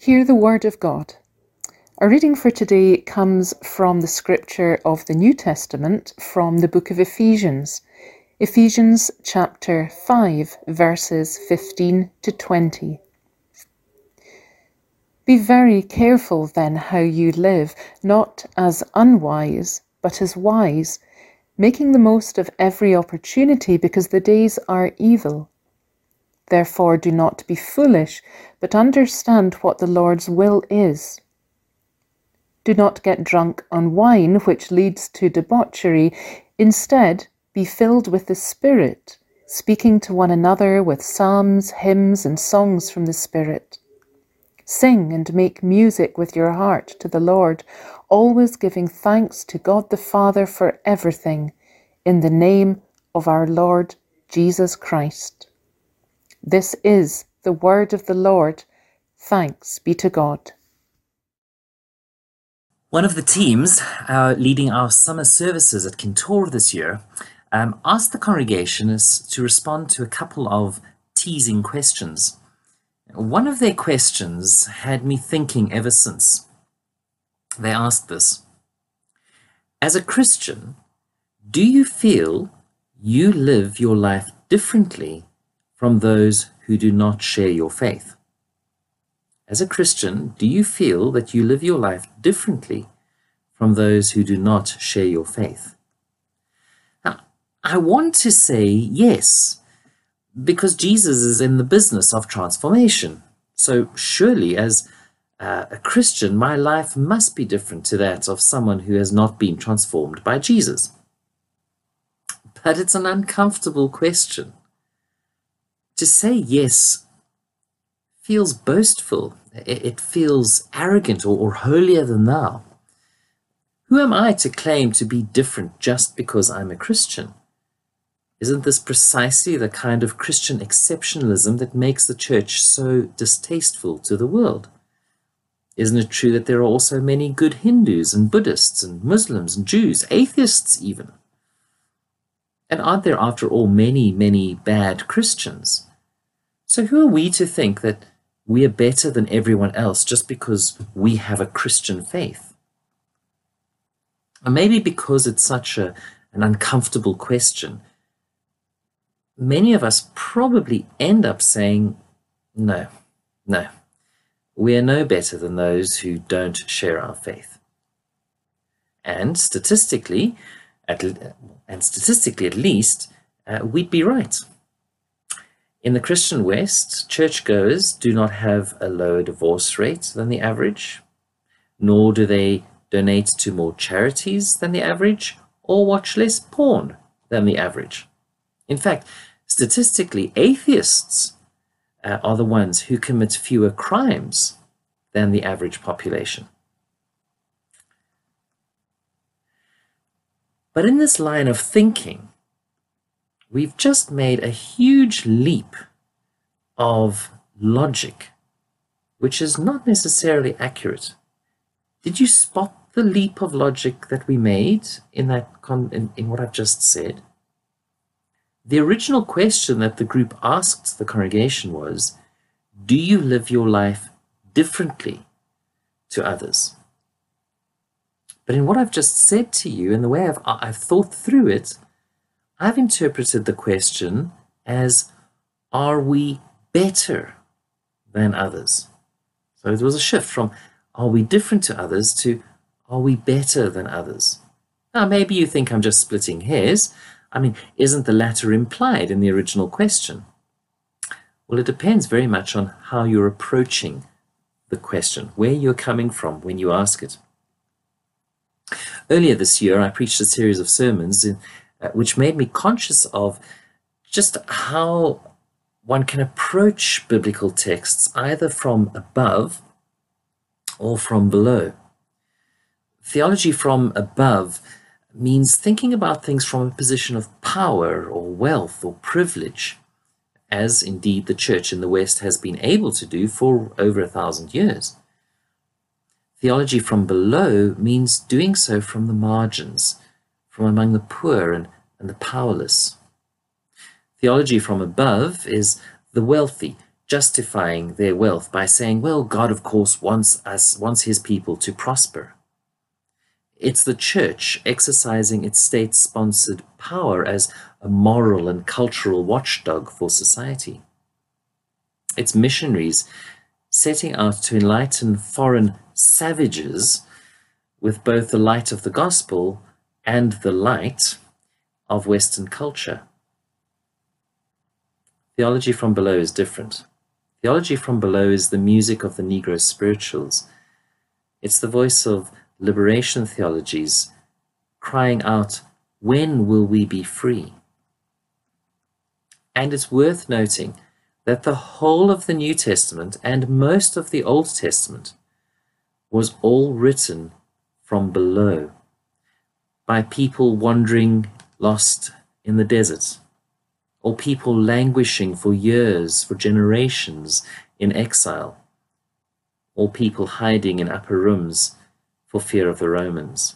Hear the word of God. Our reading for today comes from the scripture of the New Testament from the book of Ephesians. Ephesians chapter 5, verses 15 to 20. Be very careful then how you live, not as unwise, but as wise, making the most of every opportunity because the days are evil. Therefore do not be foolish, but understand what the Lord's will is. Do not get drunk on wine, which leads to debauchery. Instead, be filled with the Spirit, speaking to one another with psalms, hymns, and songs from the Spirit. Sing and make music with your heart to the Lord, always giving thanks to God the Father for everything, in the name of our Lord Jesus Christ. This is the word of the Lord. Thanks be to God. One of the teams leading our summer services at Kintore this year asked the congregation to respond to a couple of teasing questions. One of their questions had me thinking ever since. They asked this: as a Christian, do you feel you live your life differently from those who do not share your faith? As a Christian, do you feel that you live your life differently from those who do not share your faith? Now, I want to say yes, because Jesus is in the business of transformation. So surely as a Christian, my life must be different to that of someone who has not been transformed by Jesus. But it's an uncomfortable question. To say yes feels boastful. It feels arrogant or holier than thou. Who am I to claim to be different just because I'm a Christian? Isn't this precisely the kind of Christian exceptionalism that makes the church so distasteful to the world? Isn't it true that there are also many good Hindus and Buddhists and Muslims and Jews, atheists even? And aren't there, after all, many, many bad Christians? So who are we to think that we are better than everyone else just because we have a Christian faith? Or maybe because it's such an uncomfortable question, many of us probably end up saying, no, we are no better than those who don't share our faith. And statistically at least, we'd be right. In the Christian West, churchgoers do not have a lower divorce rate than the average, nor do they donate to more charities than the average, or watch less porn than the average. In fact, statistically, atheists are the ones who commit fewer crimes than the average population. But in this line of thinking, we've just made a huge leap of logic, which is not necessarily accurate. Did you spot the leap of logic that we made in what I've just said? The original question that the group asked the congregation was, do you live your life differently to others? But in what I've just said to you, and the way I've thought through it, I've interpreted the question as, are we better than others? So there was a shift from, are we different to others, to, are we better than others? Now, maybe you think I'm just splitting hairs. I mean, isn't the latter implied in the original question? Well, it depends very much on how you're approaching the question, where you're coming from when you ask it. Earlier this year, I preached a series of sermons which made me conscious of just how one can approach biblical texts either from above or from below. Theology from above means thinking about things from a position of power or wealth or privilege, as indeed the church in the West has been able to do for over 1,000 years. Theology from below means doing so from the margins, from among the poor and the powerless. Theology from above is the wealthy, justifying their wealth by saying, well, God, of course, wants his people to prosper. It's the church exercising its state-sponsored power as a moral and cultural watchdog for society. It's missionaries setting out to enlighten foreign savages with both the light of the gospel and the light of Western culture. Theology from below is different. Theology from below is the music of the Negro spirituals. It's the voice of liberation theologies crying out, when will we be free? And it's worth noting that the whole of the New Testament and most of the Old Testament was all written from below by people wandering lost in the desert, or people languishing for years, for generations in exile, or people hiding in upper rooms for fear of the Romans.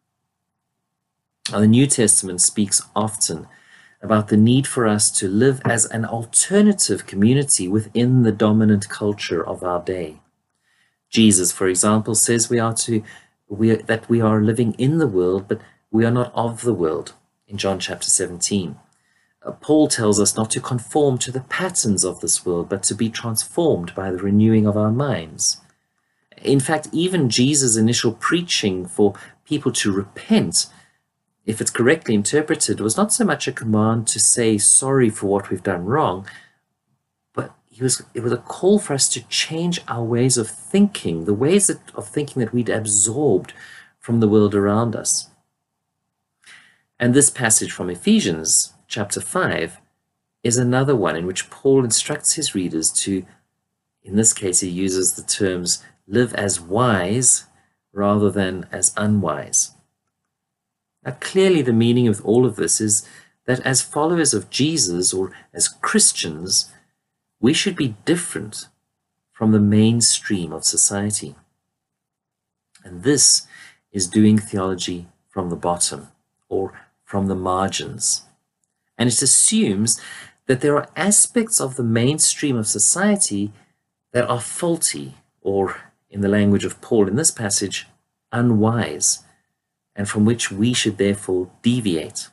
Now, the New Testament speaks often about the need for us to live as an alternative community within the dominant culture of our day. Jesus, for example, says that we are living in the world, but we are not of the world, in John chapter 17. Paul tells us not to conform to the patterns of this world, but to be transformed by the renewing of our minds. In fact, even Jesus' initial preaching for people to repent, if it's correctly interpreted, was not so much a command to say sorry for what we've done wrong, but it was a call for us to change our ways of thinking, the ways of thinking that we'd absorbed from the world around us. And this passage from Ephesians chapter 5 is another one in which Paul instructs his readers to, in this case, he uses the terms live as wise rather than as unwise. Now, clearly the meaning of all of this is that as followers of Jesus, or as Christians, we should be different from the mainstream of society. And this is doing theology from the bottom, or from the margins. And it assumes that there are aspects of the mainstream of society that are faulty, or in the language of Paul in this passage, unwise, and from which we should therefore deviate.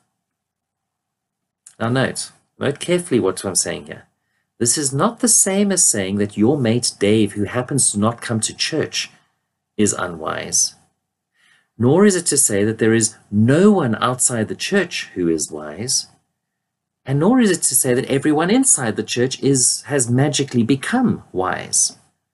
Now note carefully what I'm saying here. This is not the same as saying that your mate Dave, who happens to not come to church, is unwise. Nor is it to say that there is no one outside the church who is wise. And nor is it to say that everyone inside the church has magically become wise.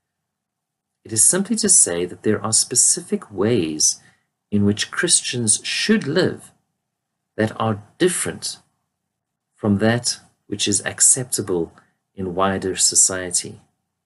It is simply to say that there are specific ways in which Christians should live that are different from that which is acceptable in wider society.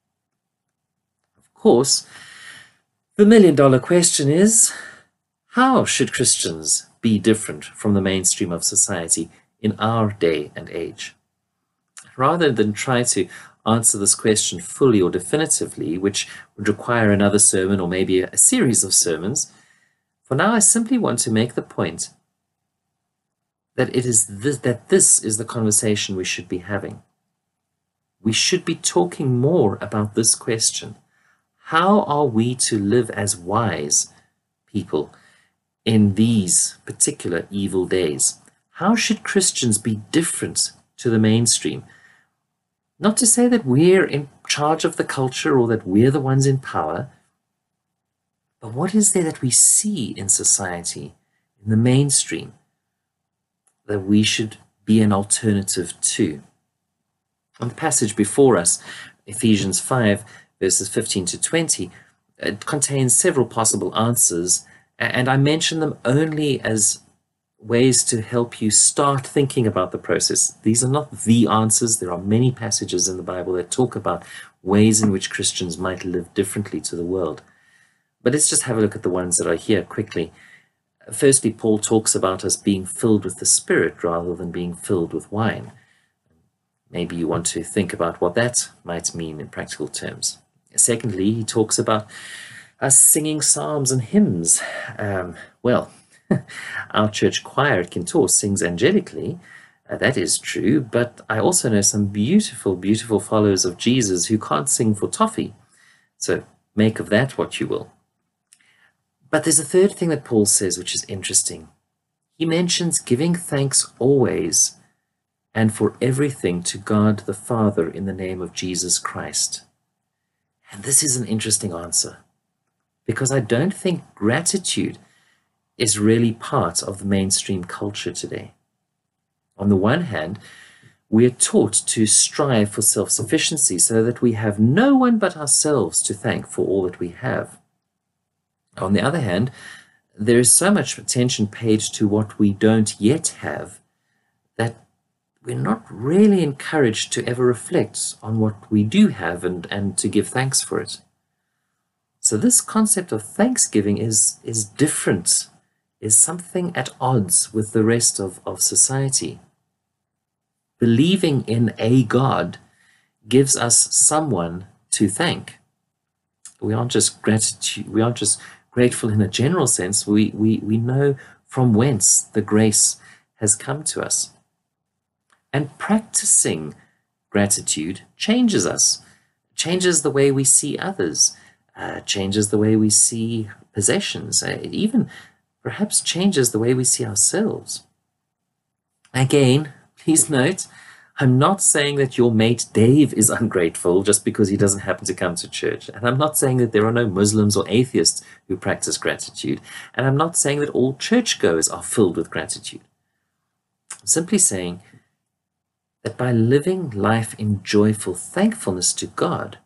Of course, the million-dollar question is, how should Christians be different from the mainstream of society in our day and age? Rather than try to answer this question fully or definitively, which would require another sermon or maybe a series of sermons, for now I simply want to make the point that this is the conversation we should be having. We should be talking more about this question. How are we to live as wise people in these particular evil days? How should Christians be different to the mainstream? Not to say that we're in charge of the culture or that we're the ones in power, but what is there that we see in society, in the mainstream, that we should be an alternative to? On the passage before us, Ephesians 5, verses 15 to 20, it contains several possible answers, and I mention them only as ways to help you start thinking about the process. These are not the answers. There are many passages in the Bible that talk about ways in which Christians might live differently to the world. But let's just have a look at the ones that are here quickly. Firstly, Paul talks about us being filled with the Spirit rather than being filled with wine. Maybe you want to think about what that might mean in practical terms. Secondly, he talks about us singing psalms and hymns. Our church choir at Kintore sings angelically, That is true, but I also know some beautiful, beautiful followers of Jesus who can't sing for toffee. So make of that what you will. But there's a third thing that Paul says, which is interesting. He mentions giving thanks always and for everything to God the Father in the name of Jesus Christ. And this is an interesting answer, because I don't think gratitude is really part of the mainstream culture today. On the one hand, we are taught to strive for self-sufficiency so that we have no one but ourselves to thank for all that we have. On the other hand, there is so much attention paid to what we don't yet have that we're not really encouraged to ever reflect on what we do have and to give thanks for it. So this concept of thanksgiving is different, is something at odds with the rest of society. Believing in a God gives us someone to thank. We aren't just grateful in a general sense. We know from whence the grace has come to us. And practicing gratitude changes us, changes the way we see others, changes the way we see possessions, it even perhaps changes the way we see ourselves. Again, please note, I'm not saying that your mate Dave is ungrateful just because he doesn't happen to come to church. And I'm not saying that there are no Muslims or atheists who practice gratitude. And I'm not saying that all churchgoers are filled with gratitude. I'm simply saying that by living life in joyful thankfulness to God,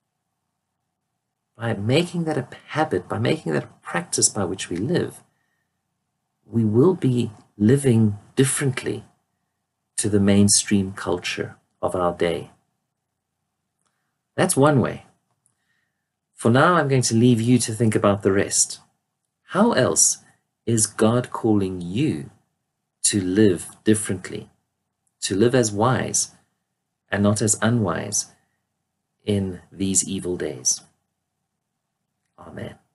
by making that a habit, by making that a practice by which we live, we will be living differently to the mainstream culture of our day. That's one way. For now, I'm going to leave you to think about the rest. How else is God calling you to live differently, to live as wise and not as unwise in these evil days? Amen.